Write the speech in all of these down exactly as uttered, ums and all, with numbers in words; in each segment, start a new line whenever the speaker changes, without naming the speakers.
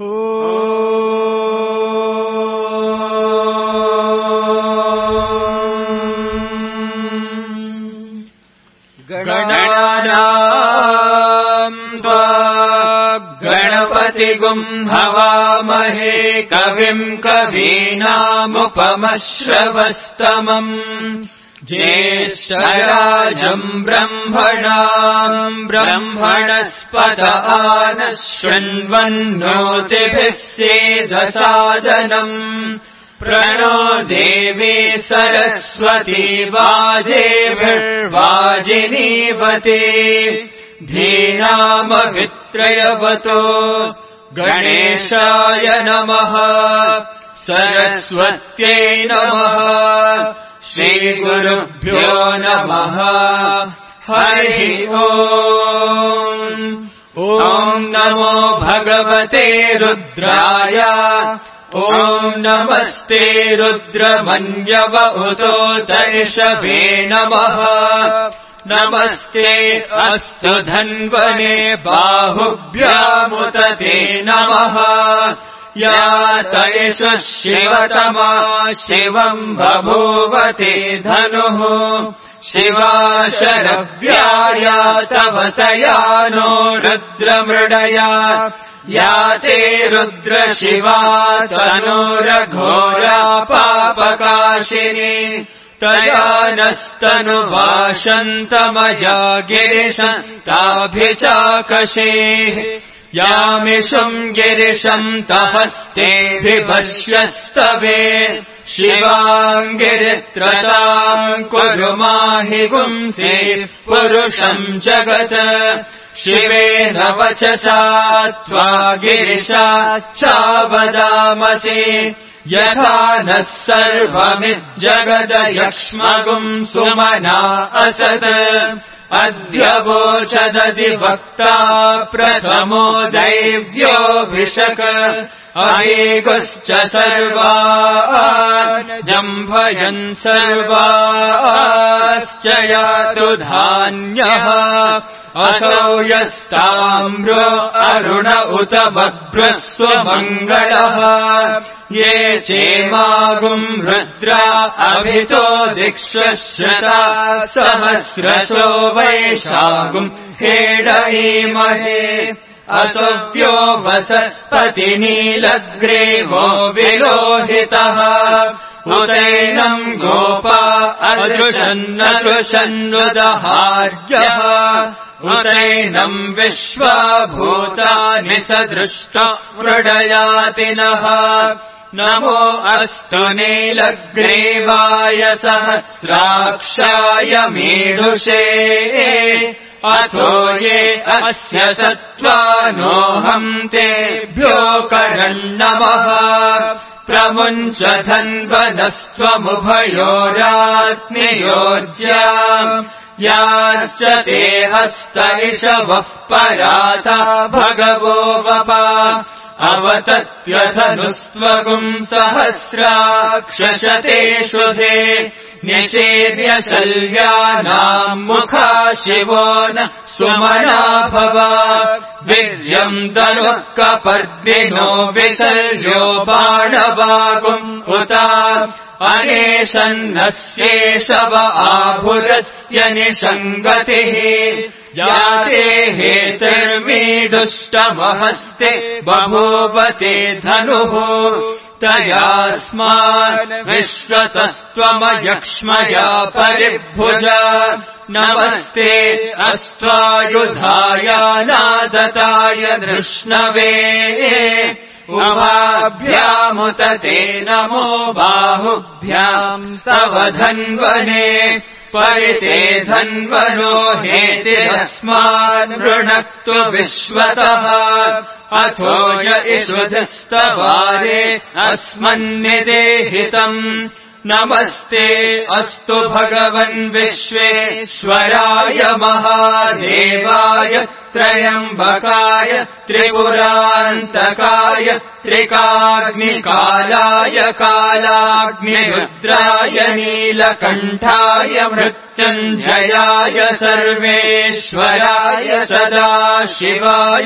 गणानाम् त्वा गणपतिगुम् हवामहे कविम् कवीनामुपमश्रवस्तमम् ज्येष्ठराजम् ब्रह्मणाम् ब्रह्मणस्पत आनः शृण्वन्नोतिभिः सेदसादनम् प्रणो देवी सरस्वती वाजेभिर्वाजिनीवते धीनामभित्रयवतो गणेशाय नमः सरस्वत्यै नमः श्रीगुरुभ्यो नमः हरिः ओम् ॐ नमो भगवते रुद्राय ॐ नमस्ते रुद्रमन्यव उतोतर्षभे नमः नमस्ते अस्तु धन्वने बाहुभ्यामुत ते नमः या तैषः शिवतमा शिवम् बभूवते धनुः शिवा शरव्याया तव तया नो रुद्रमृडया या ते रुद्र शिवा तनोरघोरा पापकाशिनी तया नस्तनुभाषन्तमया गिरिशम् ताभिचाकशेः यामिषुम् गिरिशम् तहस्तेऽभिपश्यस्तवे शिवाम् गिरित्रताम् कुरु माहि पुंसे पुरुषम् जगत् शिवेन वचसा त्वा गिरिशाच्चावदामसि यथा नः सर्वमिज्जगदयक्ष्मगुम् सुमना असत् अद्य वोचदधिवक्ता प्रथमो दैव्योऽभिषक अहेगुश्च सर्वान् जम्भयन् सर्वाश्च यातु धान्यः असौ यस्ताम्रो अरुण उत बभ्रः स्वमङ्गलः ये चेमागुम् रुद्रा अभितो दिक्श्वश्रुता सहस्रशो वैशागुम् हेडयीमहे असव्यो वसत्पतिनीलग्रीवो विलोहितः उदैनम् गोपा अदृशन्नदृशन्नुदहार्यः उदैनम् विश्वाभूतानि सदृष्ट मृडयातिनः नमो अस्तु नीलग्रीवाय सहस्राक्षाय मीढुषे अथो ये अस्य सत्त्वानोऽहम् तेभ्यो करन्नमः प्रमुञ्च धन्वनस्त्वमुभयोरात्मयोज्याम् याश्च ते हस्त इषवः पराता भगवो वपा अवतत्यधनुस्त्वगुम् सहस्राक्षशते शुधे निषेव्य शल्यानाम् मुखा शिवो न सुमना भव वीर्यम् दनुः कपर्दिनो विशल्यो बाणवागुम् उता अनेशन्नस्येषव आभुरस्य निषङ्गतिः याते हेतुर्मीडुष्टमहस्ते बभूवते धनुः तयास्मान् विश्वतस्त्वमयक्ष्मया परिभुज नमस्ते अस्त्वायुधाय नादताय धृष्णवे उभाभ्यामुत ते नमो बाहुभ्याम् तव धन्वने परिते धन्वनो हेतिरस्मान् वृणक्तु विश्वतः अथो य इषुधिस्तवारे अस्मन्निदेहितम् नमस्ते अस्तु भगवन् विश्वेश्वराय महादेवाय त्रयम्बकाय त्रिपुरान्तकाय त्रिकाग्निकालाय कालाग्निरुद्राय नीलकण्ठाय मृत्युञ्जयाय सर्वेश्वराय सदाशिवाय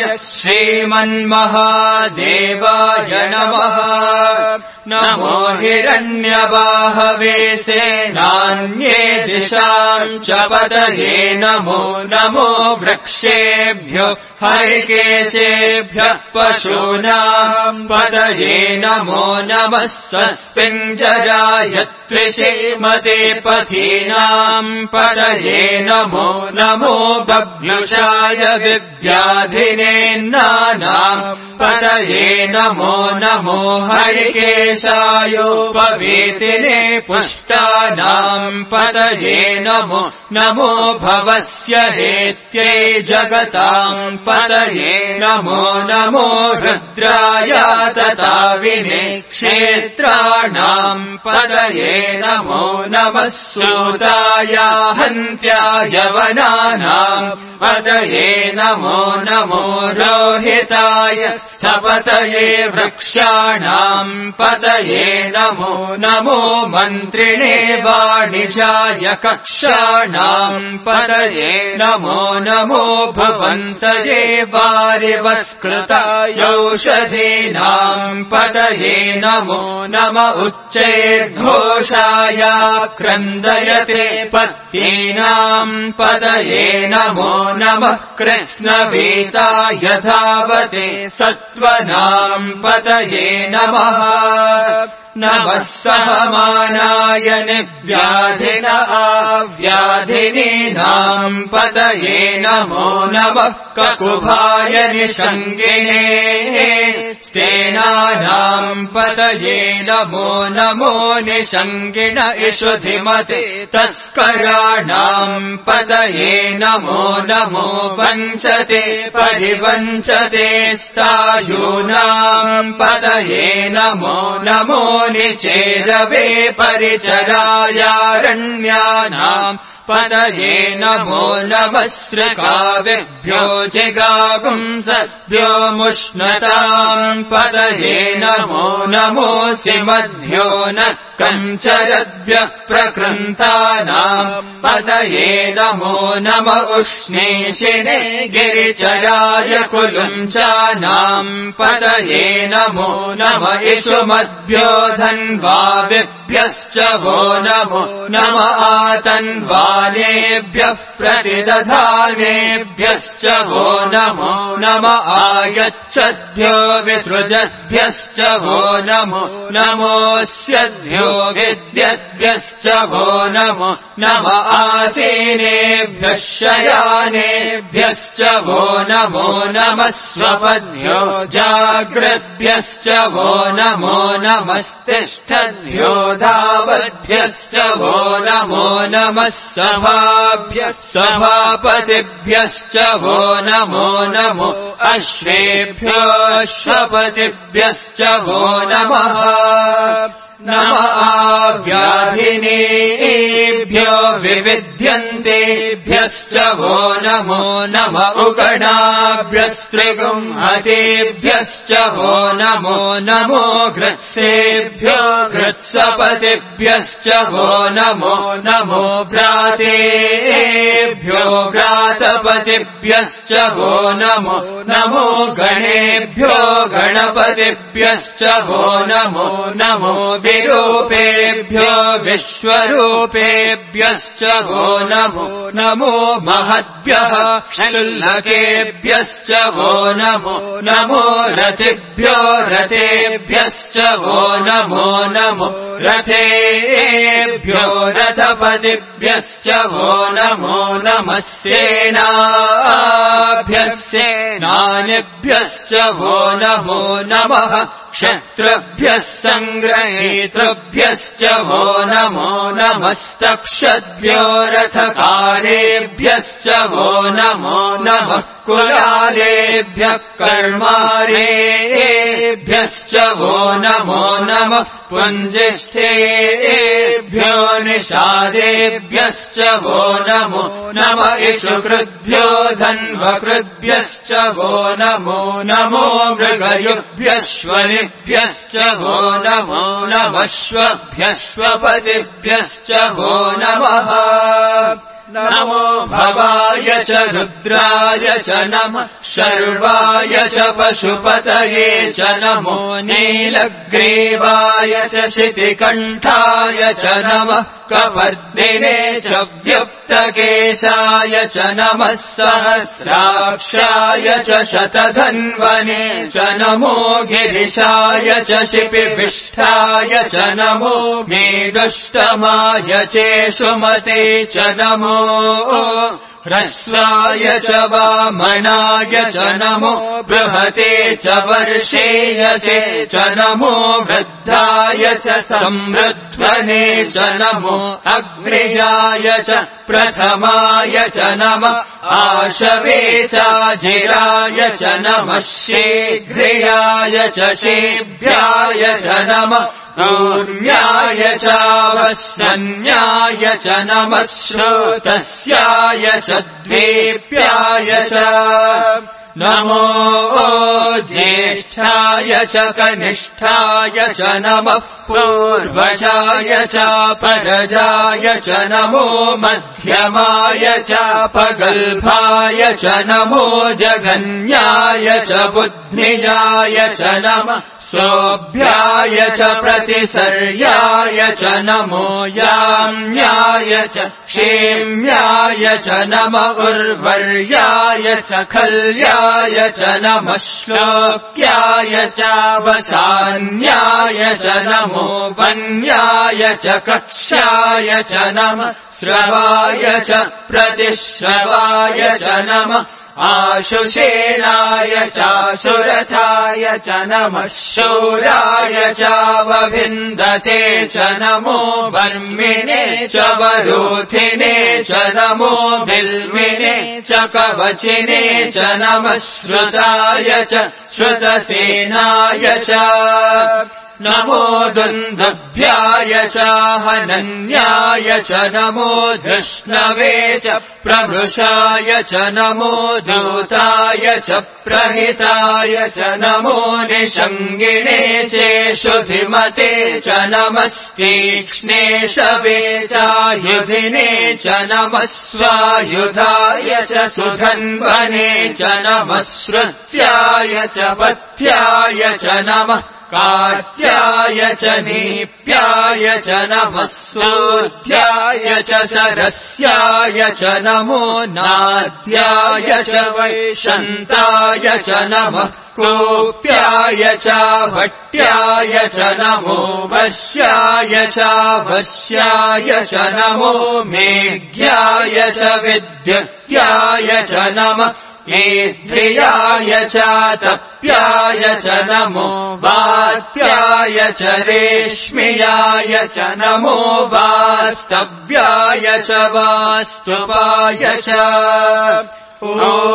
श्रीमन्महादेवाय नमः। नमो हिरण्यबाहवे सेनान्ये दिशाम् च पतये नमो नमो वृक्षेभ्यो हरिकेशेभ्यः पशूनाम् पतये नमो नमः स्वस्मिञ्जराय त्रिषेमते पथीनाम् पतये नमो नमो बभ्युषाय विव्याधिनेन्नानाम् पतये नमो नमो हरिकेशायोपवीतिने पुष्टानाम् पतये नमो नमो भवस्य हेत्यै जगताम् पतये नमो नमो रुद्राय तताविने क्षेत्राणाम् पतये नमो नमः सूताय हन्त्याय वनानाम् पतये नमो नमो रोहिताय स्थपतये वृक्षाणाम् पतये नमो नमो मन्त्रिणे वाणिजाय कक्षाणाम् पतये नमो नमो भवन्तये वारिवस्कृताय औषधीनाम् पतये नमो नम उच्चैर्घोषाय क्रन्दयते पत्नीनाम् पतये नमो नमः कृत्स्नवीताय धावते सत्त्वनाम् पतये नमः। नमः सहमानाय निव्याधिन आव्याधिनीनाम् पतये नमो नमः ककुभाय निषङ्गिणे स्तेनानाम् पतये नमो नमो निषङ्गिण इषुधिमते तस्कराणाम् पतये नमो नमो वञ्चते परिवञ्चते स्तायूनाम् पतये नमो नमो निचेरवे परिचरायारण्यानाम् पतये नमो नमः सृकाविभ्यो जिगागुंसद्भ्यो मुष्णताम् पतये नमो नमोऽसि मध्यो न कञ्चरद्भ्यः प्रकृन्तानाम् पतये नमो नम उष्णीशिने गिरिचराय कुलुञ्चानाम् पतये नमो नम इषुमद्भ्यो धन्वाविभ्यश्च वो नमो नम आतन्वानेभ्यः प्रतिदधानेभ्यश्च वो नमो नम आयच्छद्भ्यो विसृजद्भ्यश्च वो नमो नमोऽस्यद्भ्यो विद्यद्भ्यश्च वो नमो नम आसीनेभ्यः शयानेभ्यश्च वो नमो नमः स्वपद्भ्यो जाग्रद्भ्यश्च वो नमो नमस्तिष्ठद्भ्यो धावद्भ्यश्च वो नमो नमः सभाभ्यः सभापतिभ्यश्च वो नमो नमो अश्वेभ्यो अश्वपतिभ्यश्च वो नमः। नम आव्याधिनेभ्यो विविध्यन्तेभ्यश्च वो नमो नम उगणाभ्यस्त्रिगुंहतेभ्यश्च वो नमो नमो घृत्सेभ्यो घृत्सपतिभ्यश्च वो नमो नमो भ्रातेभ्यो भ्रातपतिभ्यश्च वो नमो नमो गणेभ्यो गणपतिभ्यश्च वो नमो नमो विरूपेभ्यो विश्वरूपेभ्यश्च वो नमो नमो महद्भ्यः क्षुल्लकेभ्यश्च वो नमो नमो रथिभ्यो रथेभ्यश्च वो नमो नमो रथेभ्यो रथपतिभ्यश्च वो नमो नमः सेनाभ्यः सेनानिभ्यश्च वो नमो नमः क्षत्रभ्यः सङ्ग्रहीतृभ्यश्च वो नमो नमस्तक्षद्भ्यो रथकारेभ्यश्च वो नमो नमः कुलालेभ्यः कर्मारेभ्यश्च वो नमो नमः पुञ्जिष्ठेभ्यो निषादेभ्यश्च वो नमो नम इषुकृद्भ्यो धन्वकृद्भ्यश्च वो नमो नमो मृगयुभ्यश्वनिभ्यश्च वो नमो नमश्वभ्यश्वपतिभ्यश्च वो नमः नमो भवाय च रुद्राय च नमः शर्वाय च पशुपतये च नमो नीलग्रीवाय च शितिकण्ठाय च नमः कपर्दिने च व्यप्तकेशाय च नमः सहस्राक्षाय च शतधन्वने च नमो गिरिशाय च शिपिविष्ठाय च नमो मेदुष्टमाय चेषुमते च नमो ह्रस्वाय च वामनाय च नमो बृहते च वर्षेयसे च नमो वृद्धाय च समृद्ध्वने च नमो अग्निजाय च प्रथमाय च नमः आशवे चाजिराय च नमः शीघ्रियाय च शेभ्याय च नमः ऊर्म्याय चावस्वन्याय च नमः श्रोतस्याय च द्वेप्याय च नमो ज्येष्ठाय च कनिष्ठाय च नमः पूर्वजाय च परजाय च नमो मध्यमाय च पगल्भाय च नमो जगन्याय च बुद्धिजाय च नमः सोऽभ्याय च प्रतिसर्याय च नमो याम्याय च क्षेम्याय च नमः उर्वर्याय च खल्याय च नमः श्लोक्याय च वसान्याय च नमो वन्याय च कक्ष्याय च नमः श्रवाय च प्रतिश्रवाय च नमः आशुषेणाय चाशुरथाय च नमः शूराय चावभिन्दते च नमो वर्मिणे च वरोधिने च नमो बिल्मिने च कवचिने च नमः श्रुताय च श्रुतसेनाय च नमो दुन्दुभ्याय च हनन्याय च नमो धृष्णवे च प्रभृशाय च नमो दूताय च प्रहिताय च नमो निषङ्गिणे चेषुधिमते च नमस्तीक्ष्णेशवे चायुधिने च नमः स्वायुधाय च सुधन्वने च नमः श्रुत्याय च पथ्याय च नमः कात्याय च नीप्याय च नमः सूर्याय च सरस्याय च नमो नाद्याय च वैशन्ताय च नमः कोप्याय च भट्याय च नमो वश्याय च वश्याय च नमो मेघ्याय च विद्युत्याय च नमः एध्रियाय च तप्याय च नमो वात्याय च रेश्मियाय च नमो वास्तव्याय च वास्तुवाय च ॐ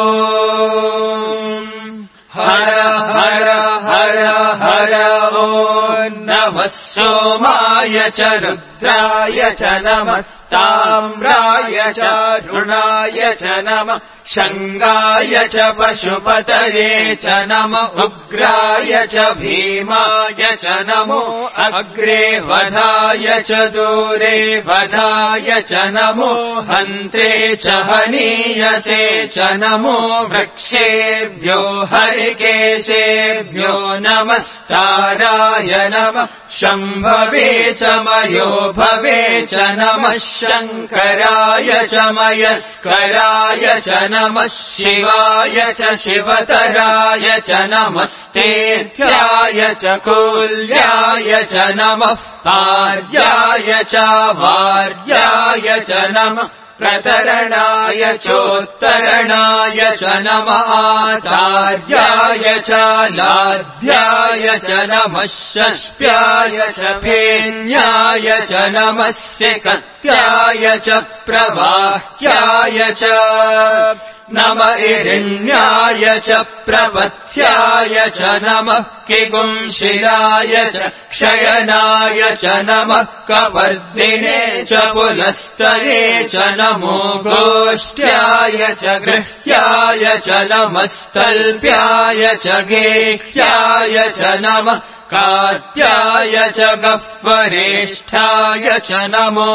हर हर हर हर ॐ नमः सोमाय च रुद्राय च नमः ताम्राय च रुणाय च नमः शङ्गाय च पशुपतये च नमः उग्राय च भीमाय च नमो अग्रे वधाय च दूरे वधाय च नमो हन्त्रे च हनीयसे च नमो वृक्षेभ्यो हरिकेशेभ्यो नमस्ताराय नमः शम्भवे च मयो भवे च नमः शङ्कराय च मयस्कराय च नमः शिवाय च शिवतराय च नमस्तेत्याय च कुल्याय च नमः पार्याय च वार्याय च नमः प्रतरणाय चोत्तरणाय च नमः आचार्याय च लाध्याय च नमः षष्प्याय च फेन्याय च नमः सिकत्याय च प्रवाह्याय च नम इरिण्याय च प्रपथ्याय च नमः किगुंशिलाय च क्षयनाय च नमः कवर्दिने च पुलस्तये च नमो गोष्ट्याय च गृह्याय च नमस्तल्प्याय च गेह्याय च नमः कात्याय च गह्वरेष्ठाय च नमो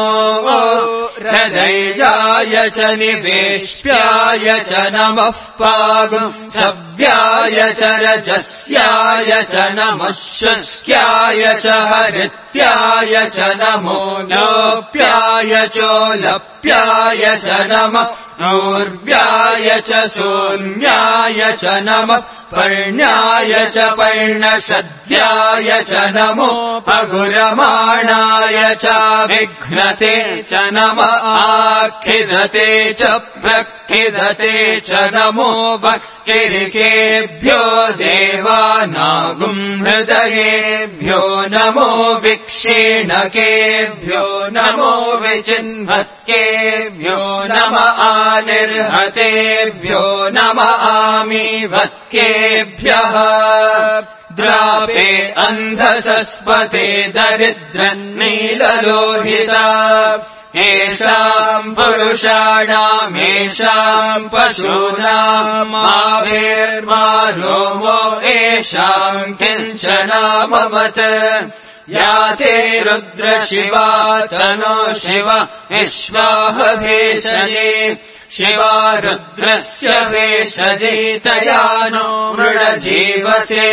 हृदयाय च निवेश्याय च नमः पागुंसव्याय च रजस्याय च नमः शुष्क्याय च हरित्याय च नमो लोप्याय चोलप्याय च नमः ऊर्व्याय च शून्याय च नमः पर्ण्याय च पर्णशद्याय च नमो अगुरमाणाय च विघ्नते च नमः आखिदते च प्रखिदते च नमो वक्किरिकेभ्यो देवानागुं हृदयेभ्यो नमो विक्षीणकेभ्यो नमो विचिन्वत्केभ्यो नमः आनिर्हतेभ्यो नमः आमीवत्केभ्यः द्रापे अन्धसस्पते दरिद्रन्नीललोहिता येषाम् पुरुषाणामेषाम् पशूनाम् आभिर्मारोमो येषाम् किञ्चनामवत् याते रुद्रशिवा तनो शिव विश्वाहभेषजे शिवा रुद्रस्य भेषजेतया नो मृडजीवसे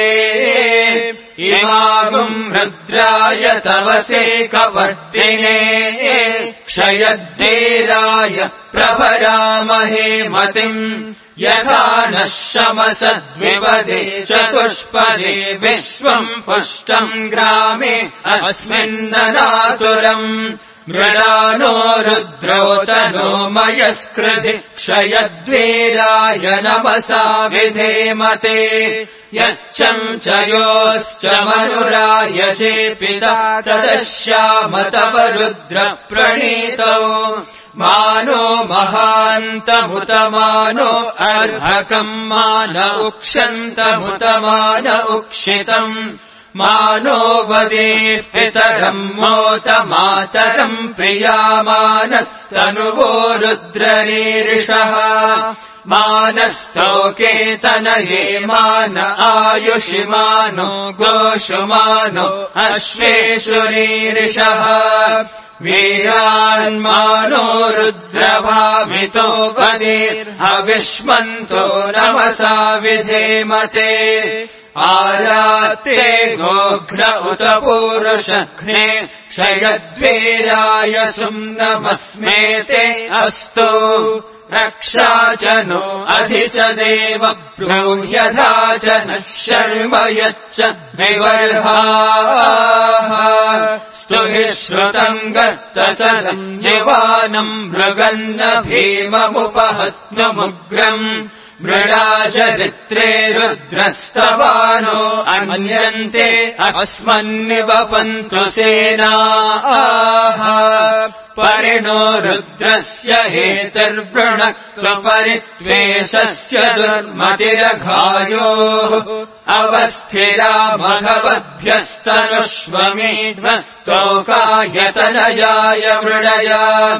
इमागुम् रुद्राय तवसे कवर्दिने क्षयद्देराय प्रभरामहे मतिम् यथा नः शमसद्विपदे चतुष्पदे विश्वम् पुष्टम् ग्रामे अस्मिन्ननातुरम् मृडानो रुद्रोतनो मयस्कृधि क्षयद्वीराय नमसा विधेमते यच्चम् च योश्च मनुराय चेपिता तदश्याम तव रुद्र प्रणीतौ मानो महान्तमुतमानो अर्हकम् मान उक्षन्तमुतमान उक्षितम् मानो वदेः पितरम् मोत मातरम् प्रियामानस्तनुवो रुद्ररीरिषः मानस्तोकेतनये मान आयुषि मानो गोषु मानो अश्वेषु रीरिषः वीरान्मानो रुद्रभामितो वदेर्हविष्मन्तो नमसा विधेमते आरात्ते गोघ्न उत पूरुषघ्ने क्षयद्वीराय सुम्नमस्मेते अस्तु रक्षा च नो अधि च देव ब्रूह्यधा च नः शर्म यच्च विवर्हाः स्तुहि श्रुतम् गर्तसदम् निवानम् मृगन्न भीममुपहत्नुमुग्रम् मृडाचरित्रे रुद्रस्तवानो अन्यन्ते अस्मन्निवपन्तु सेनाः परिणो रुद्रस्य हेतुर्वृणक्त्वपरित्वेषस्य दुर्मतिरघायोः अवस्थिरा मघवद्भ्यस्तनुष्वमेव तोकायतनयाय मृडया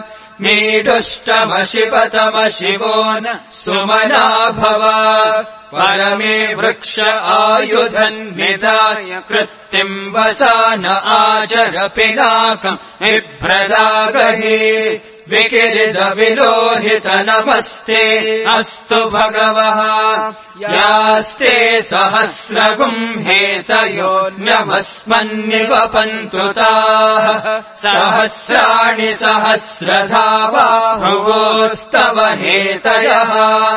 मीडुष्टमशिवतमशिवो न सुमना भव परमे वृक्ष आयुधन्निधाय कृत्तिम् वसान आचर पिनाकम् बिभ्रदागहे विकिरिद विलोहित नमस्ते अस्तु भगवः यास्ते सहस्रगुम् हेतयोऽन्यमस्मन्निवपन्तु ताः सहस्राणि सहस्रधा बाहुवोस्तव हेतयः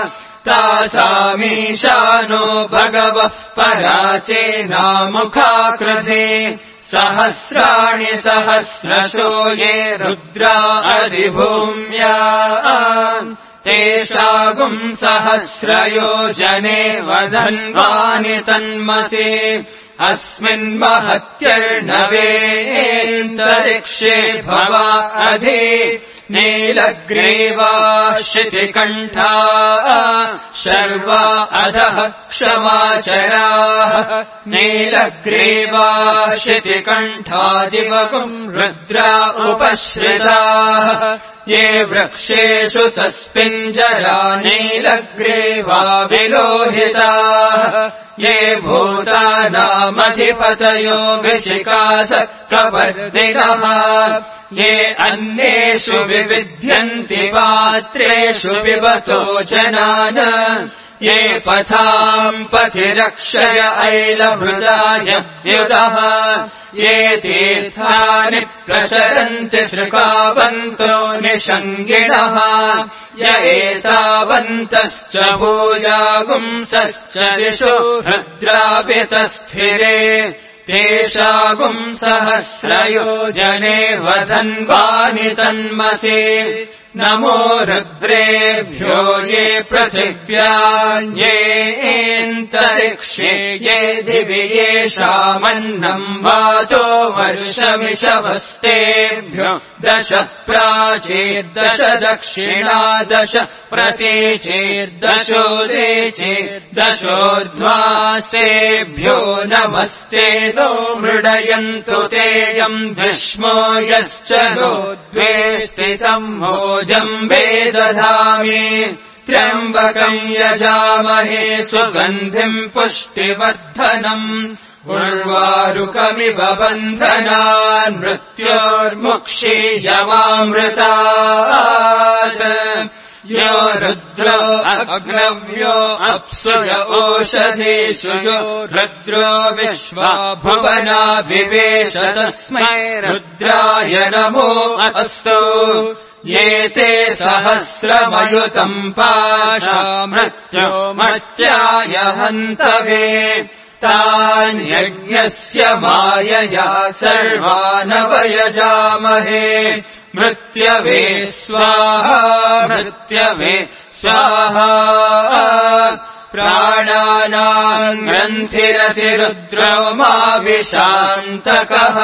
तासामीशानो भगवः पराचेनामुखाकृते सहस्राणि सहस्रशो ये रुद्रा अधिभूम्या तेषागुम् सहस्रयोजने वदन्वानि तन्मसे अस्मिन्महत्यर्णवेऽन्तरिक्षे भवा अधि नीलग्रीवा शितिकण्ठा शर्वा अधः क्षमाचराः नीलग्रीवा शितिकण्ठा दिवकुम् रुद्रा उपश्रिताः ये वृक्षेषु सस्पिञ्जरा नीलग्रीवा विलोहिताः ये भूतानामधिपतयो विशिकासः कवर्दिनः ये अन्येषु विविध्यन्ति पात्रेषु पिबतो जनान् ये पथाम् पथिरक्षय ऐलभृदाय युधः ये तीर्थानि प्रचरन्ति श्रुकावन्तो निषङ्गिणः य एतावन्तश्च भूयागुंसश्च दिशो रुद्रापितस्थिरे तेषागुम् सहस्रयोजने वधन्वानि तन्मसि नमो रुद्रेभ्यो ये पृथिव्यान्येऽन्तरिक्षे ये दिवि येषामन्नम् वाचो वर्षमिषवस्तेभ्यो दश प्राचीर्दश दक्षिणा दश प्रतीचेर्दशोदेचेर्दशोर्ध्वास्तेभ्यो नमस्ते नो मृडयन्तु तेऽयम् भीष्मो यश्च नो द्वेष्टितम् जम्बे दधामि त्र्यम्बकम् यजामहे सुगन्धिम् पुष्टिवर्धनम् उर्वारुकमिव बन्धनान् मृत्योर्मुक्षीयमामृतात् यो रुद्रो अग्नव्यो अप्सुर ओषधीषु यो रुद्रो विश्वा भुवना विवेश तस्मै रुद्राय नमो अस्तु ये ते सहस्रमयुतम् पाशा मृत्यो मर्त्याय हन्तवे तान् यज्ञस्य मायया सर्वानवयजामहे मृत्यवे स्वाहा मृत्यवे स्वाहा प्राणानाम् ग्रन्थिरसि रुद्रो माभिशान्तकः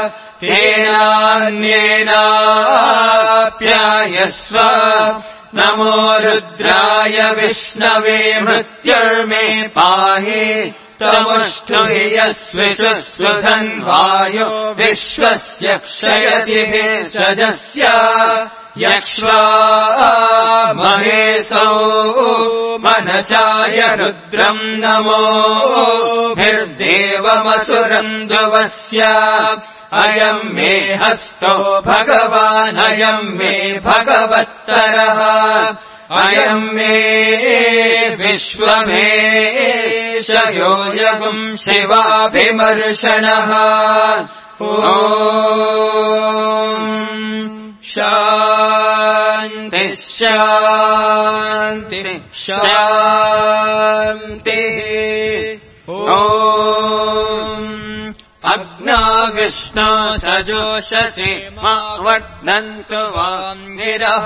तेनान्येनाप्यायस्व नमो रुद्राय विष्णवे मृत्युर्मे पाहि तमुष्टुहि यस्विषुस्वधन्वायो विश्वस्य क्षयति भेषजस्य यक्ष्वा महेशौ मनसाय रुद्रम् नमो भिर्देवमसुरन्दुवस्य अयम् मे हस्तो भगवानयम् मे भगवत्तरः अयम् मे विश्वमेशयो यगुम् शिवाभिमर्शनः ॐ शान्ति शान्ति शान्तिः ॐ अग्ना विष्णो सजोषसि मा वर्धन्तु वाङ्गिरः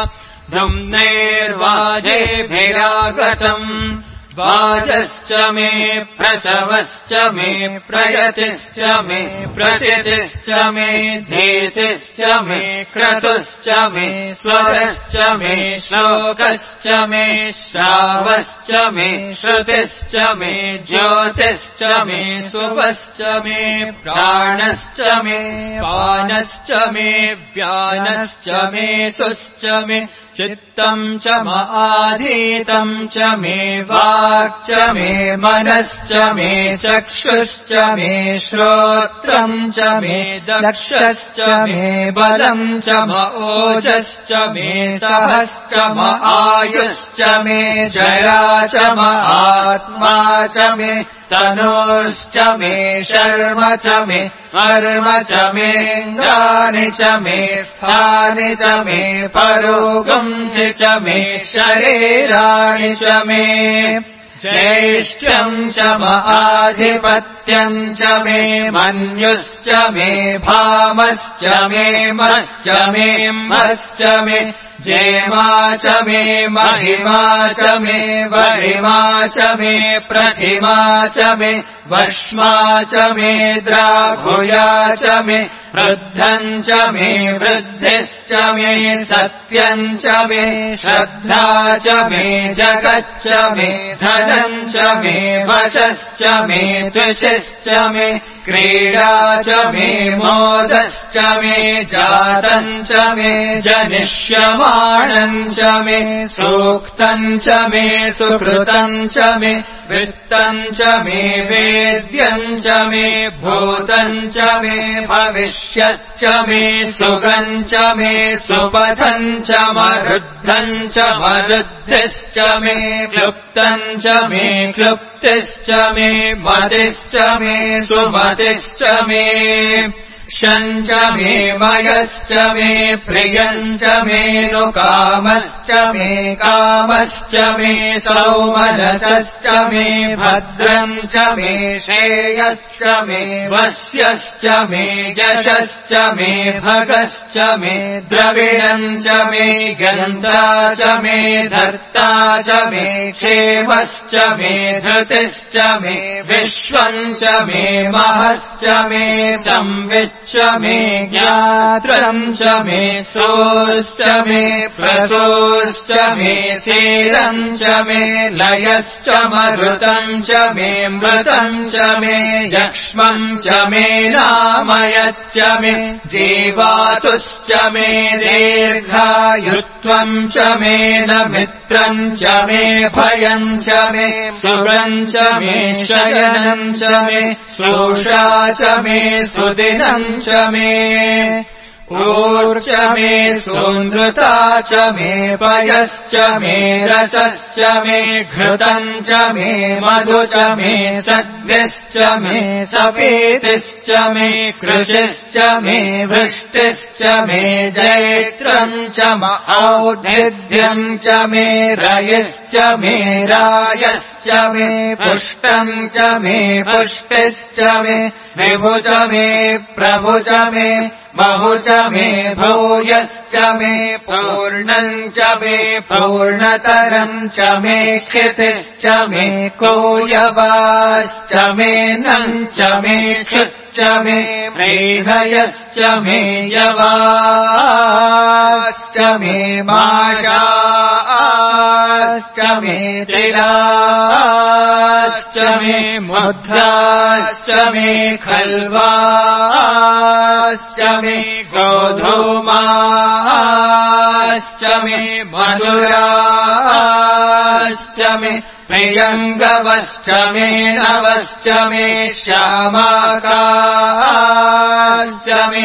धुम्नैर्वाजेभिरागतम् वाजश्च मे प्रसवश्च मे प्रयतिश्च मे प्रचितिश्च मे धीतिश्च मे क्रतुश्च मे स्वरश्च मे श्लोकश्च मे श्रावश्च मे श्रुतिश्च मे ज्योतिश्च मे सुपश्च मे प्राणश्च मे पानश्च मे व्यानश्च मे सुश्च मे चित्तम् च माधीतम् च मे वाक् च मे मनश्च मे चक्षुश्च मे श्रोत्रम् च मे दक्षश्च मे बलम् च म ओजश्च मे सहश्च म आयुश्च मे जरा च म आत्मा च मे तनोश्च मे शर्म च मे कर्म च मेन्द्राणि च मे स्थानि च मे परोगंसि च मे शरीराणि च मे ज्येष्ठ्यम् च म आधिपत्यम् च मे मन्युश्च मे भामश्च मे मश्च मे मश्च मे जेमा च मे महिमा च मे वरिमा च मे प्रतिमा च मे वश्मा च मे द्राघुया च मे वृद्धम् च मे वृद्धिश्च मे सत्यम् च मे श्रद्धा च मे जगच्च मे धनम् च मे वशश्च मे त्विषश्च मे क्रीडा च मे मोदश्च मे जातम् च मे जनिष्यमाणम् च मे सूक्तम् च मे सुकृतम् च मे वित्तम् च मे वेद्यम् च मे भूतम् च मे भविष्यच्च मे सुगम् च मे सुपथम् च मरुद्धम् च मरुद्धिश्च मे क्लुप्तम् च मे क्लुप्तिश्च मे मतिश्च मे सुमतिश्च मे शम् च मे मयश्च मे प्रियम् च मे नु कामश्च मे कामश्च मे सौमनसश्च मे भद्रम् च मे श्रेयश्च मे वस्यश्च मे यशश्च मे भगश्च मे द्रविणम् च मे गन्धा च मे धर्ता च मे क्षेमश्च मे धृतिश्च मे विश्वम् च मे महश्च मे संवित् च मे ज्ञात्रम् च मे सोश्च मे प्रसोश्च मे सेरम् च मे लयश्च मरुतम् च मे मृतम् च मे यक्ष्मम् च मे नामयच्च मे जीवातुश्च मे दीर्घायुत्वम् च मे न मित्रम् च मे भयम् च मे सुगम् च मे शयनम् च मे सोषा च मे सुदिनम् च मे ऊर्च मे सुनृता च मे पयश्च मे रसश्च मे घृतम् च मे मधु च मे सद्भिश्च मे सपीतिश्च मे कृषिश्च मे वृष्टिश्च मे जैत्रम् च औद्भिद्यम् च मे रयिश्च मे रायश्च मे पुष्टम् च मे पुष्टिश्च मे विभु च मे प्रभु च मे बहु च मे भूयश्च मे पूर्णम् च मे पूर्णतरम् च मे क्षितिश्च मे कोयवाश्च मे नम् च मे क्षुच्च मे प्रेहयश्च मे यवाश्च मे माषाश्च मे तिलाश्च मे मुद्राश्च मे खल्वाश्च मे गोधूमाश्च मे मधुराश्च मे प्रियङ्गवश्च मे नवश्च मे श्यामाकाश्च मे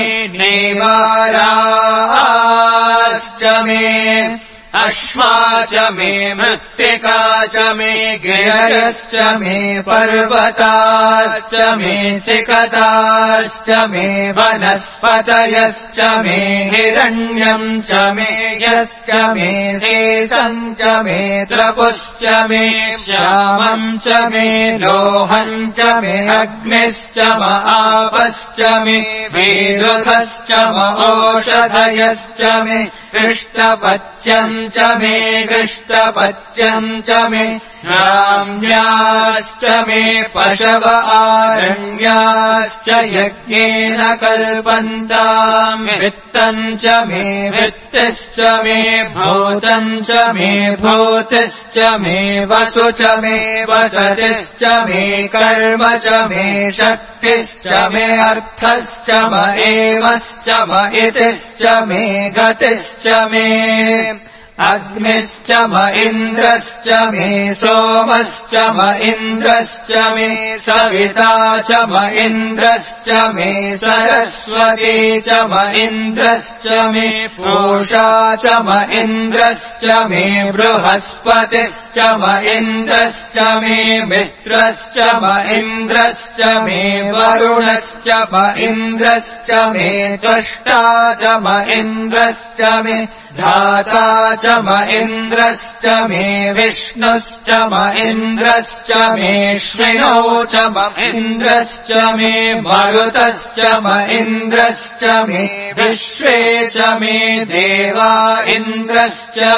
नेवाराश्च मे अश्मा च मे मृत्तिका च मे गिरयश्च मे पर्वताश्च मे सिकताश्च मे वनस्पतयश्च मे हिरण्यम् च मे यश्च मे शेषम् च मे त्रपुश्च मे श्यामम् च मे लोहम् च मे अग्निश्च म आपश्च मे विरुधश्च म ओषधयश्च मे कृष्णपच्यम् च मे कृष्णपच्यम् च मे राम्याश्च मे पशव आरण्याश्च यज्ञेन कल्पन्ताम् वित्तम् च मे वित्तिश्च मे भूतम् च मे भूतिश्च मे वसु च मे वसतिश्च मे कर्म च मे शक्तिश्च मे अर्थश्च म एवश्च म इतिश्च मे गतिश्च मे अग्निश्च म इन्द्रश्च मे सोमश्च म इन्द्रश्च मे सविता च म इन्द्रश्च मे सरस्वती च म इन्द्रश्च मे पूषा च म इन्द्रश्च मे बृहस्पतिश्च म इन्द्रश्च मे मित्रश्च म इन्द्रश्च मे वरुणश्च म इन्द्रश्च मे त्वष्टा च म इन्द्रश्च मे धाता च म इन्द्रश्च मे विष्णुश्च म इन्द्रश्च मेऽश्विनौ च म इन्द्रश्च मे मरुतश्च म इन्द्रश्च मे विश्वे च मे देवा इन्द्रश्च मे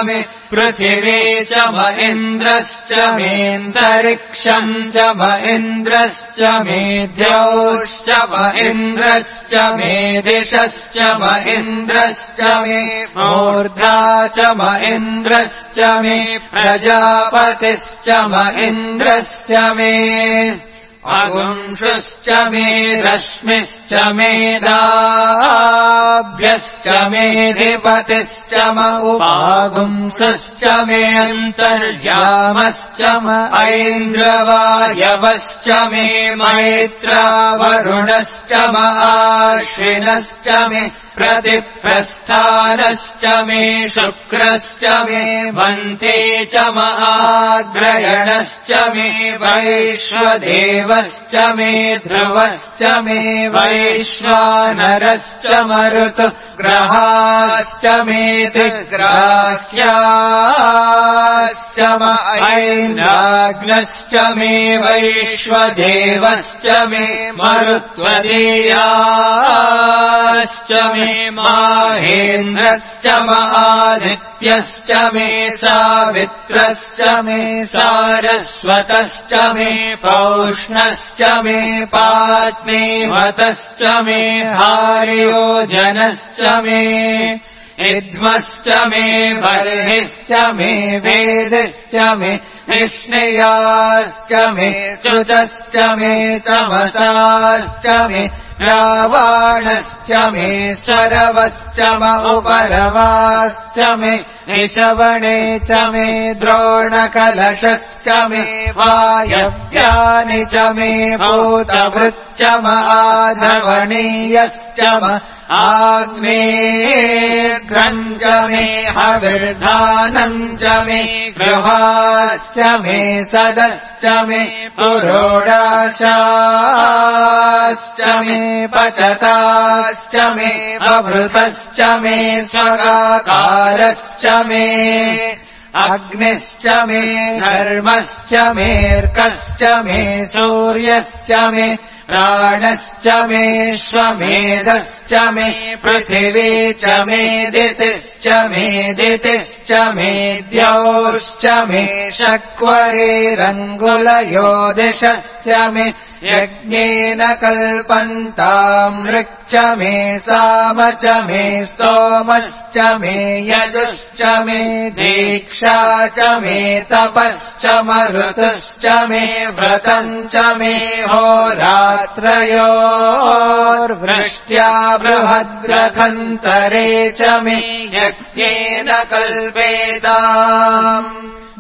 पृथिवी च म इन्द्रश्च मेऽन्तरिक्षम् च म इन्द्रश्च मे द्यौश्च म इन्द्रश्च मे दिशश्च म इन्द्रश्च मे मूर्धा च म इन्द्रश्च मे प्रजापतिश्च म इन्द्रश्च मे अगुंशुश्च मे रश्मिश्च मे दाभ्यश्च मे धिपतिश्च म उपागुंसश्च मे अन्तर्यामश्च म ऐन्द्रवायवश्च मे मैत्रावरुणश्च म आश्विनश्च मे प्रतिप्रस्थानश्च मे शुक्रश्च मे वन्ते च म आग्रयणश्च मे वैश्वदेवश्च मे ध्रुवश्च मे वैश्वानरश्च मरुतु ग्रहाश्च मे दिग्राह्याश्च म ऐन्द्राग्नश्च मे वैश्वदेवश्च मे मरुत्वदीयाश्च मे माहेन्द्रश्च म आदित्यश्च मे सावित्रश्च मे सारस्वतश्च मे पौष्णश्च मे पात्मेवतश्च मे हार्योजनश्च मे इद्मश्च मे बर्हिश्च मे वेदिश्च मे निष्णयाश्च मे च्युतश्च मे चमसाश्च मे रावाणश्च मे स्वरवश्च म उपरवाश्च मे निशवणे च मे द्रोणकलशश्च मे वायव्यानि च मे भूतभृच्च म आधवणीयश्च म आग्नेयघ्रम् च मे हविर्धानम् च मे गृहाश्च मे सदश्च मे पुरोडाशाश्च मे पचताश्च मे बभृतश्च मे स्वगाकारश्च मे अग्निश्च मे धर्मश्च मेऽर्कश्च मे सूर्यश्च मे प्राणश्च मे श्वमेधश्च मे पृथिवी च मे दितिश्च मे दितिश्च मे द्यौश्च मे शक्वरेरङ्गुलयो दिशश्च मे यज्ञेन कल्पन्ताम् ऋक् मे साम च मे स्तोमश्च मे यजुश्च मे दीक्षा च मे तपश्च मरुतश्च मे व्रतम् च मे होरात्रयोर्वृष्ट्या बृहद्रथन्तरे च मे यज्ञेन कल्पेताम्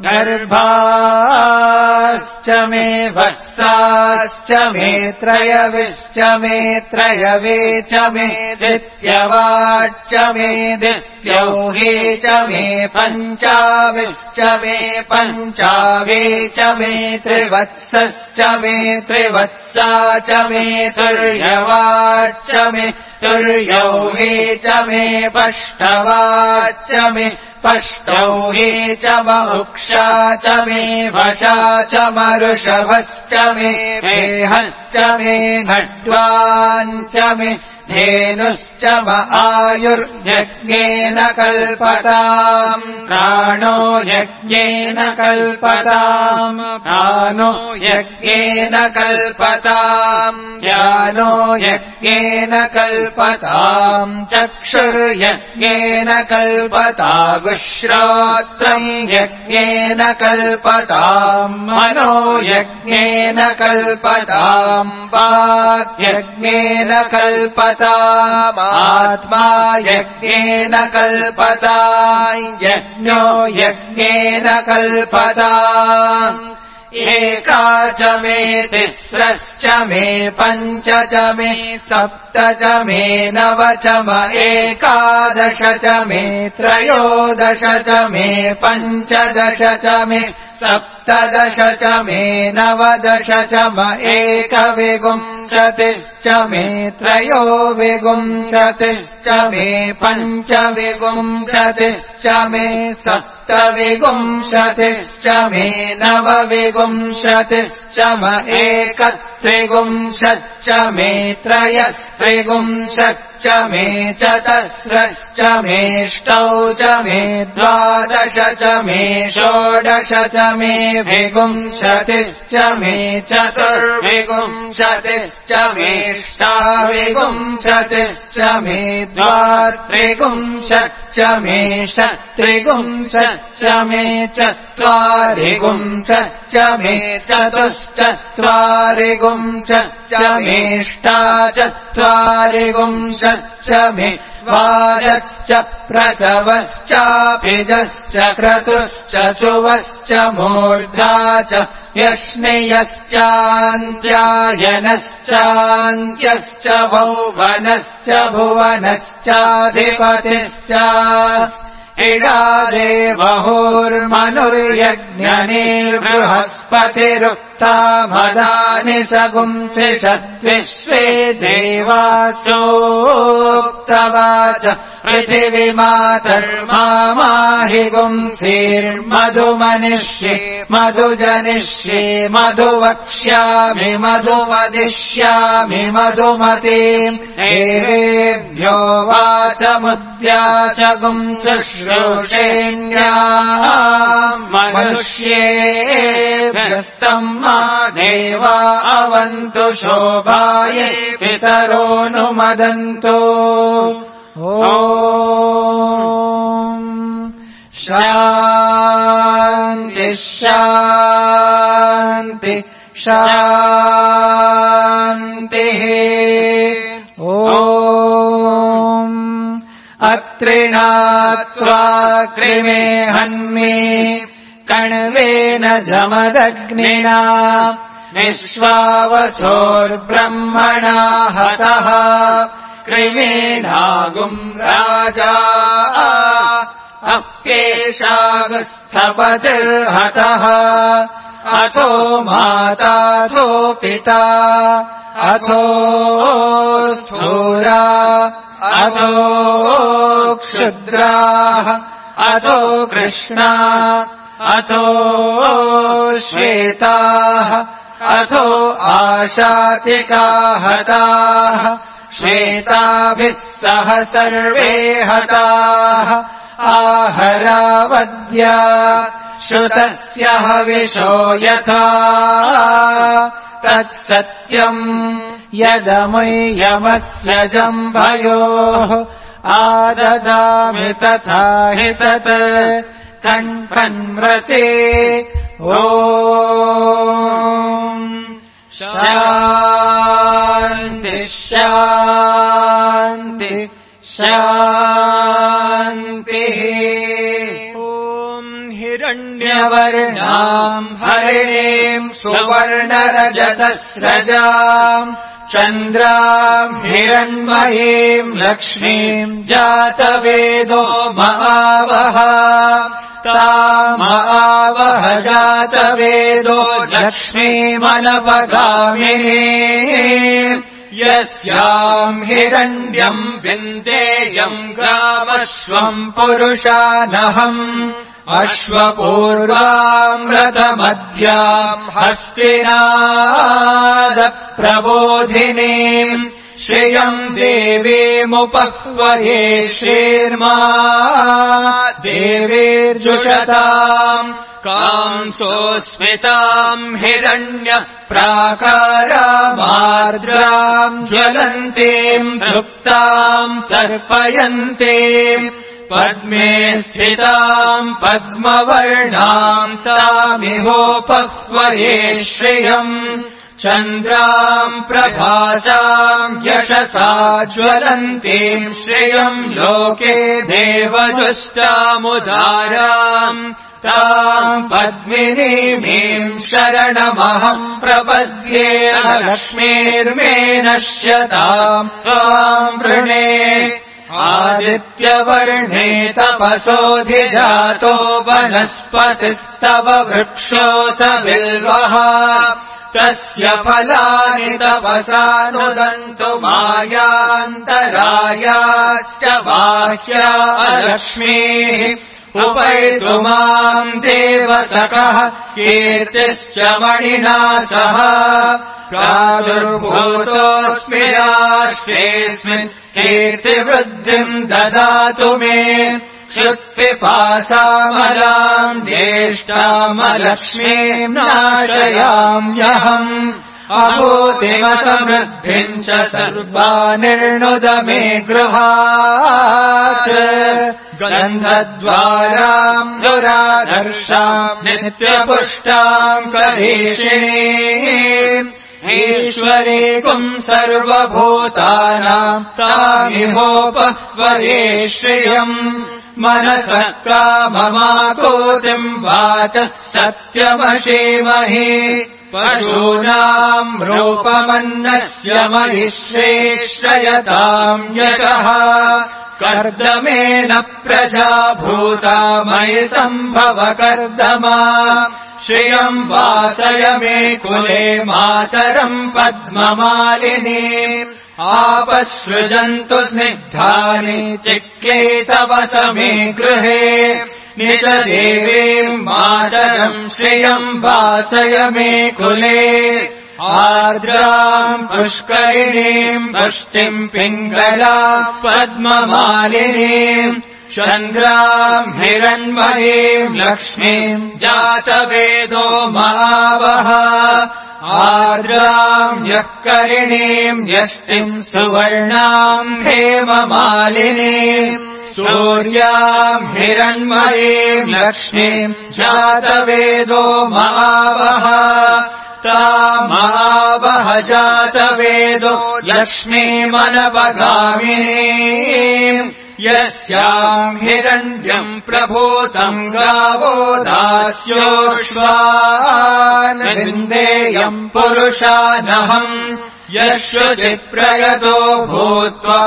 गर्भाश्च मे वत्साश्च मे त्रयविश्च मे त्रयवे च मे दित्यवाच्च मे दित्यौहे च मे पञ्चाविश्च मे पञ्चावे च मे त्रिवत्सश्च मे त्रिवत्सा च मे तुर्यवाच्च मे तुर्यौहे च मे पष्टवाच्च मे पष्टौहे च म उक्षा च मे वशा च मरुषभश्च मे वेहश्च मे घट्वाञ्च मे धेनुश्च म आयुर्यज्ञेन कल्पताम् प्राणो यज्ञेन कल्पताम् प्राणो यज्ञेन कल्पताम् ज्ञानो यज्ञेन कल्पताम् चक्षुर्यज्ञेन कल्पतागुश्रोत्रम् यज्ञेन कल्पताम् मनो यज्ञेन कल्पताम् वाक् यज्ञेन कल्पतामात्मा यज्ञेन कल्पताम् यज्ञो यज्ञेन कल्पताम् एका च मे तिस्रश्च मे पञ्च च मे सप्त च मे नव च म एकादश च मे त्रयोदश च मे पञ्चदश च मे सप्तदश च मे नवदश च म एकविंशतिश्च मे त्रयोविंशतिश्च मे पञ्चविंशतिश्च मे सप्तविंशतिश्च मे नवविंशतिश्च म एकत्र त्रिगुंशच्च मे त्रयस्त्रिगुंशच्च मे चतस्रश्च मेष्टौ च मे द्वादश च मे षोडश च मे विगुंशतिश्च मे चतुर्विगुंशतिश्च मेष्टाविगुंशतिश्च मे द्वात्रिगुंशच्च मे षट्त्रिगुंशच्च मे चत्वारिगुंशच्च मे चतुश्चत्वारिगुंशच्च मेष्टाचत्वारिगुंशच्च मे वाजश्च प्रसवश्चाभिजश्च क्रतुश्च सुवश्च मूर्धा च यष्णियश्चान्त्यायनश्चान्त्यश्च भौवनश्च भुवनश्चाधिपतिश्च इडादेवहोर्मनुर्यज्ञनिर्बृहस्पतिरुक्ता मदानि सगुंसि षद्विश्वे देवासोक्तवाच पृथिवीमातर्माहि गुंसीर्मधुमनिष्ये मधुजनिष्ये मधुवक्ष्यामि मधुवदिष्यामि मधुमतीम् देवेभ्यो वाचमुद्याच गुंसुश्रूषेण्याम् मनुष्येभ्यस्तम् मा देवा अवन्तु शोभायै पितरोऽनुमदन्तु ॐ शान्ति शान्ति शान्तिः ॐ अत्रिणात्वा कृमे हन्मे कण्वेन जमदग्निना निःश्वावसोर्ब्रह्मणा हतः कृमेणागुम् राजा अप्येषागस्थपतिर्हतः अथो माताथो पिता अथो स्थूरा अथो क्षुद्राः अथो कृष्णा अथो श्वेताः अथो आशातिका हताः श्वेताभिः सह सर्वे हताः आहरावद्या श्रुतस्य हविषो यथा तत्सत्यम् यदमुयमस्य जम्भयोः आददामि तथा हि तत् कण्पन्मृसे ॐ शान्ति शान्ति शान्तिः ॐ हिरण्यवर्णाम् हरिणीम् सुवर्णरजतस्रजाम् चन्द्राम् हिरण्मयीम् लक्ष्मीम् जातवेदो महावः तामावह जातवेदो लक्ष्मीमनपगामिनी यस्याम् हिरण्यम् विन्देयम् ग्रामश्वम् पुरुषानहम् अश्वपूर्वाम् रथमध्याम् हस्तिनाद प्रबोधिनीम् श्रियम् देवीमुपह्वये श्रीर्मा देवीर्जुषताम् कांसोऽस्मिताम् हिरण्य प्राकारामार्द्राम् ज्वलन्तीम् तृप्ताम् तर्पयन्तीम् पद्मे स्थिताम् पद्मवर्णाम् तामिहोपह्वये श्रियम् चन्द्राम् प्रभासाम् यशसा ज्वलन्तीम् श्रियम् लोके देवजुष्टामुदाराम् ताम् पद्मिनीमीम् शरणमहम् प्रपद्ये लक्ष्मीर्मे नश्यताम् त्वाम् वृणे आदित्यवर्णे तपसोऽधिजातो वनस्पतिस्तव वृक्षोऽथ बिल्वः तस्य फलानि तपसा नुदन्तु मायान्तरायाश्च बाह्या लक्ष्मीः उपैतु माम् देवसखः कीर्तिश्च मणिना सह प्रादुर्भूतोऽस्मि राष्ट्रेऽस्मिन् कीर्तिवृद्धिम् ददातु मे क्षुत्पिपासामलाम् ज्येष्ठामलक्ष्मीम् नाशयाम्यहम् अभूतिमसमृद्धिम् च सर्वानिर्णुद मे गृहात् गन्धद्वाराम् दुराधर्षाम् नित्यपुष्टाम् करीषिणीम् ईश्वरीकुम् सर्वभूतानाम् तामिहोपह्वये श्रियम् मनसः काममाकूतिम् वाचः सत्यमशीमहि पशूनाम् रूपमन्नस्य महिश्रेश्रयताम् यशः कर्दमेन प्रजा भूता मयि सम्भव कर्दमा श्रियम् वासय मे कुले मातरम् पद्ममालिनी आपसृजन्तु स्निग्धानि चिक्लेतवस मे गृहे निजदेवीम् मातरम् श्रियम् वासय मे कुले आर्द्राम् पुष्करिणीम् पुष्टिम् पिङ्गलाम् पद्ममालिनीम् चन्द्राम् हिरण्मयीम् लक्ष्मीम् जातवेदो महावः आर्द्राम् यः करिणीम् यष्टिम् सुवर्णाम् हेममालिनीम् सूर्याम् हिरण्मयीम् लक्ष्मीम् जातवेदो महावः तामावह जातवेदो लक्ष्मीमनवगामिनीम् यस्याम् हिरण्यम् प्रभूतम् गावो दास्योश्वान् विन्देयम् पुरुषानहम् यशुचिप्रयतो भूत्वा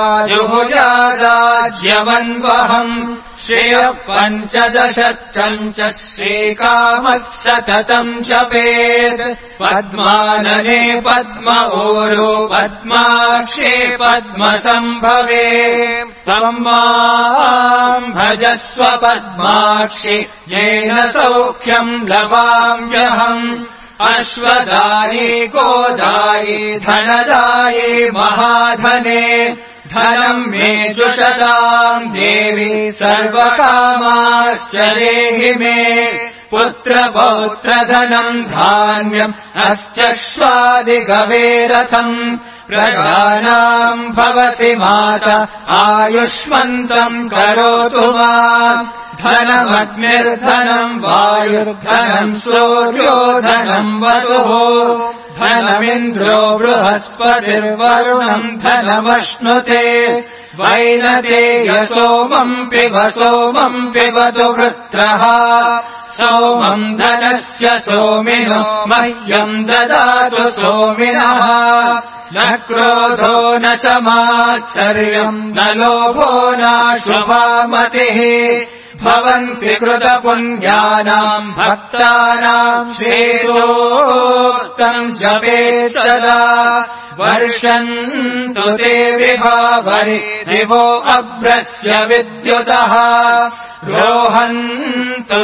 जुहुजाराज्यमन्वहम् श्रियः पञ्चदशच्चम् च श्रीकामः सततम् जपेत् पद्मानने पद्म ऊरो पद्माक्षे पद्मसम्भवे त्वम् माम् भजस्व पद्माक्षि येन सौख्यम् लभाम्यहम् अश्वदायी गोदायी धनदायी महाधने धनम् मे जुषदाम् देवी सर्वकामाश्च देहि मे पुत्रपौत्रधनम् धान्यम् अश्चश्वादिगवेरथम् प्रजानाम् भवसि माता आयुष्मन्तम् करोतु माम् धनमग्निर्धनम् वायुर्धनम् सूर्यो धनम् वसुः धनमिन्द्रो बृहस्पतिर्वरुणम् धनमश्नुते वैनतेय सोमम् पिब सोमम् पिबतु वृत्रः सोमम् धनस्य सोमिनो मह्यम् ददातु सोमिनः न क्रोधो न च मात्सर्यम् न लोभो नाशुभामतिः भवन्ति कृतपुण्यानाम् भक्तानाम् श्रेयोक्तम् जपे सदा वर्षन्तु ते विभावरि दिवो अभ्रस्य विद्युतः रोहन्तु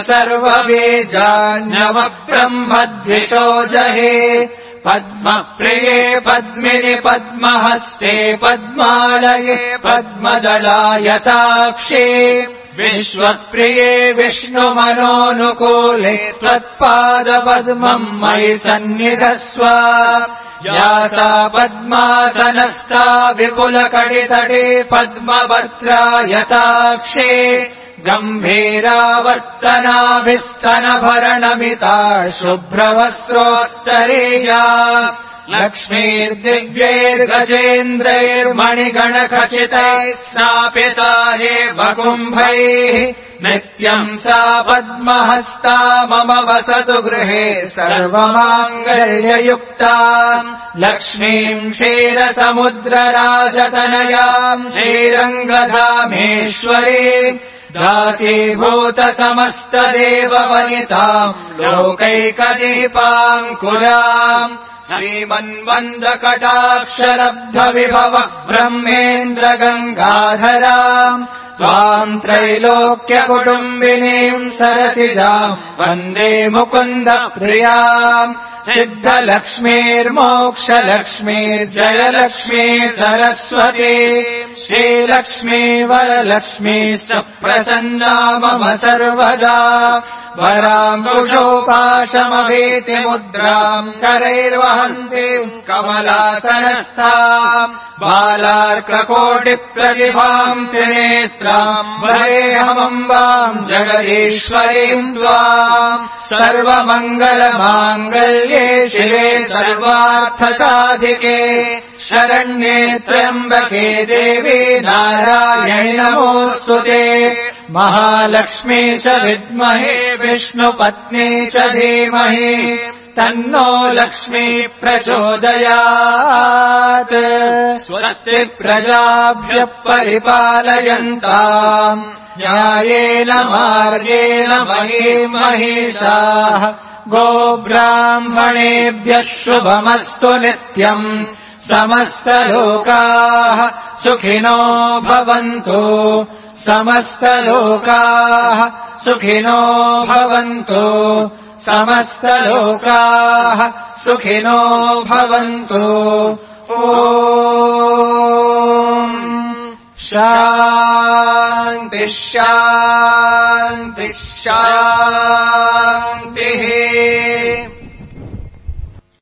सर्वबीजान्यवब्रह्मद्विषो जहे पद्मप्रिये पद्मिनि पद्महस्ते पद्मालये पद्मदलायताक्षे विश्वप्रिये विष्णुमनोनुकूले त्वत्पादपद्मम् मयि सन्निधस्व या सा पद्मासनस्था विपुलकटितटे पद्मवक्त्रायताक्षे गम्भीरावर्तनाभिस्तनभरणमिता शुभ्रवस्त्रोत्तरीया लक्ष्मीर्दिव्यैर्गजेन्द्रैर्मणिगणखचितैः स्थापिता हेव कुम्भैः नित्यम् सा पद्महस्ता मम वसतु गृहे सर्वमाङ्गल्ययुक्ता लक्ष्मीम् क्षीरसमुद्रराजतनयाम् श्रीरङ्गधामेश्वरी दासीभूतसमस्तदेववनिताम् लोकैकदीपाङ्कुराम् श्रीमन्वन्दकटाक्षरब्धविभव ब्रह्मेन्द्रगङ्गाधराम् त्वाम् त्रैलोक्यकुटुम्बिनीम् सरसिजाम् वन्दे मुकुन्द प्रियाम् सिद्धलक्ष्मीर्मोक्षलक्ष्मीर्जयलक्ष्मी सरस्वती श्रीलक्ष्मी वरलक्ष्मीश्च प्रसन्ना मम सर्वदा वराङ्कुशोपाशमभीतिमुद्राम् करैर्वहन्तीम् कमलासनस्थाम् बालार्ककोटिप्रतिभाम् त्रिनेत्राम् भजेऽहमम्बाम् जगदीश्वरीम् त्वाम् सर्वमङ्गलमाङ्गल्ये शिवे सर्वार्थसाधिके शरण्ये त्र्यम्बके देवी नारायणि नमोऽस्तुते महालक्ष्मी च विद्महे विष्णुपत्नी च धीमहि तन्नो लक्ष्मी प्रचोदयात् स्वस्ति प्रजाभ्यः परिपालयन्ताम् न्यायेन मार्गेण महीम् महिषाः गोब्राह्मणेभ्यः शुभमस्तु नित्यम् समस्तलोकाः सुखिनो भवन्तु समस्तलोकाः सुखिनो भवन्तु समस्तलोकाः सुखिनो भवन्तु ॐ शान्तिः शान्तिः शान्तिः